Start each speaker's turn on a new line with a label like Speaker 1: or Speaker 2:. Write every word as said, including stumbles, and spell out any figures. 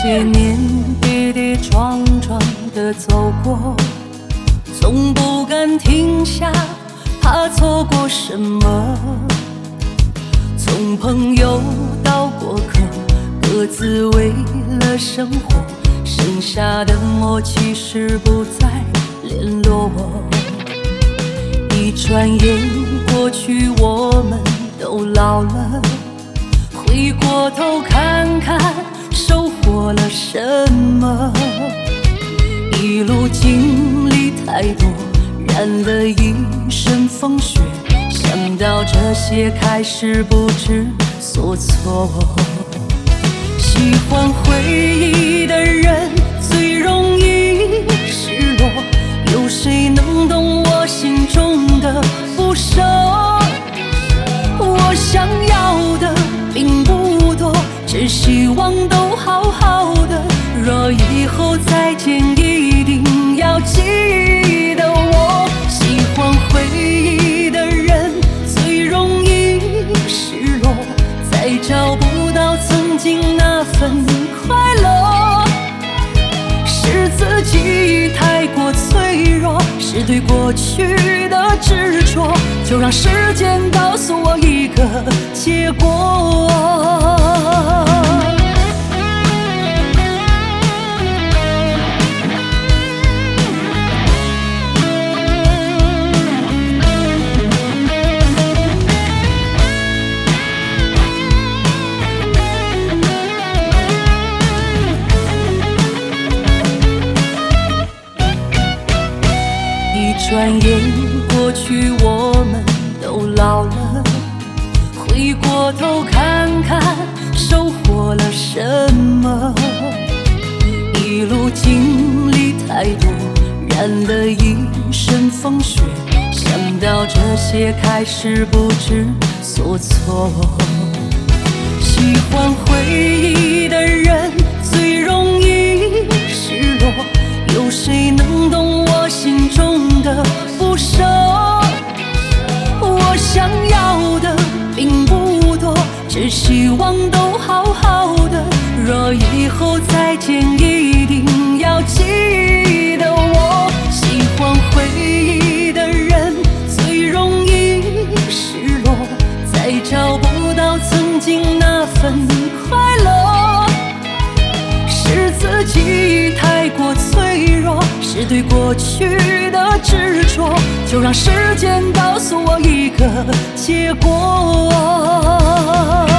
Speaker 1: 些年跌跌撞撞地走过，从不敢停下，怕错过什么。从朋友到过客，各自为了生活，剩下的默契是不再联络。一转眼过去，我们都老了，回过头看看收获了什么。一路经历太多，染了一身风雪，想到这些开始不知所措。喜欢回忆的人最容易失落，有谁能懂我心中的不舍？我想要的并不多，只希望都好好的。若以后再见，一定要记得我。喜欢回忆的人最容易失落，再找不到曾经那份快乐。是自己太过脆弱，是对过去的执着，就让时间告诉我一个结果。转眼过去，我们都老了，回过头看看收获了什么。一路经历太多，染了一身风雪，想到这些开始不知所措。喜欢回忆的人最容易失落，有谁能懂我心中的不舍？我想要的并不多，只希望都好好的。若以后再见，一定要记得我。喜欢回忆的人最容易失落，再找不到曾经那份快乐。是自己太过脆弱，是对过去的执着，就让时间告诉我一个结果。